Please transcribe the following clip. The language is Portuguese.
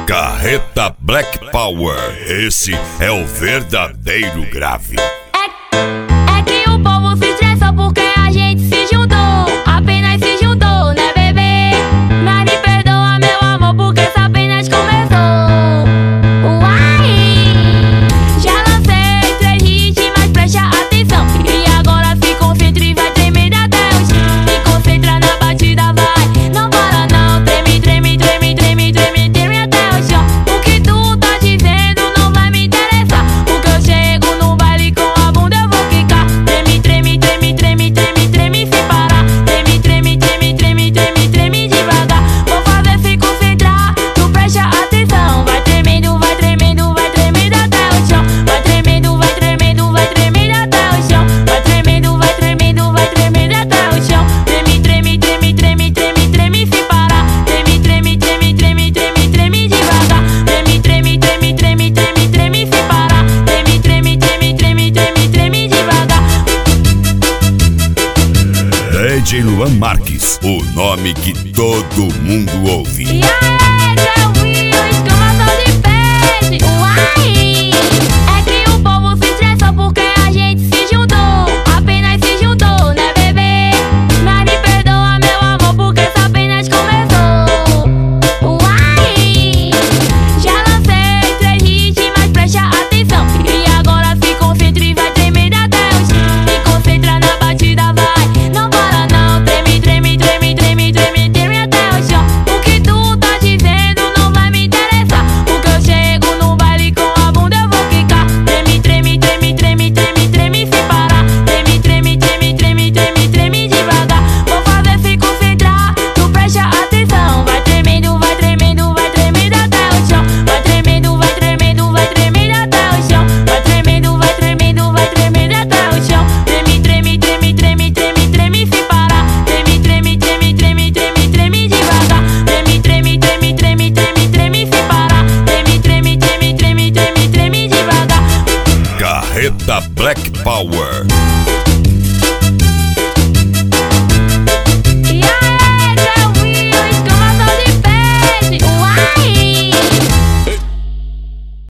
Carreta Black Power, esse é o verdadeiro grave. É que o povo se estressa porque a gente se juntou, apenas se juntou, né, bebê? Mas me perdoa, meu amor, porque isso apenas começou. Uai! Já lancei 3 hits, mas preste atenção. E agora se concentra e vai tremendo até o chão. Se concentra na batida, vai, não para não. Treme, treme, treme, treme, treme, treme até o chão. O que tu tá dizendo não vai me interessar, porque eu chego no baile com a bunda eu vou quicar. Treme, treme, treme, treme, treme, treme sem parar. Treme, treme, treme, treme, treme, treme devagar. Vou fazer se concentrar, tu preste atenção. Vai tremendo, vai tremendo, vai tremendo até o chão. Vai tremendo, vai tremendo, vai tremendo até o chão. Vai tremendo, vai tremendo, vai tremendo até o chão. Treme, treme, treme, treme, treme, treme sem parar. Treme, treme, treme, treme, treme, treme devagar. Treme, treme, treme, treme, treme, treme sem parar. Treme, treme, treme, treme, treme, treme devagar. DJ Luan Marques, o nome que todo mundo ouve. E aí, tranquilo, escamação de peixe. Uai! É que o povo se estressa porque a gente se juntou, apenas se juntou, né, bebê? Mas me perdoa, meu amor, porque isso apenas começou. Uai! Já lancei 3 hits, mas preste atenção. E agora se concentra e vai tremendo até o chão. Se concentra na batida, vai, não para não. Treme, treme, treme, treme, treme, treme até o chão. O que tu tá dizendo não vai me interessar, porque eu chego no baile com a bunda eu vou quicar. Treme, treme, treme, treme, treme, treme sem parar. Treme, treme, treme, treme, treme, treme devagar. Vou fazer se concentrar, tu preste atenção. Vai tremendo, vai tremendo, vai tremendo até o chão. Vai tremendo, vai tremendo, vai tremendo até o chão. Vai tremendo, vai tremendo, vai tremendo até o chão. Treme, treme, treme, treme, treme, treme sem parar. Treme, treme, treme, treme, treme, treme devagar. Treme, treme, treme, treme, treme, treme sem parar. Treme, treme, treme, treme, treme, treme devagar. Carreta Black Power.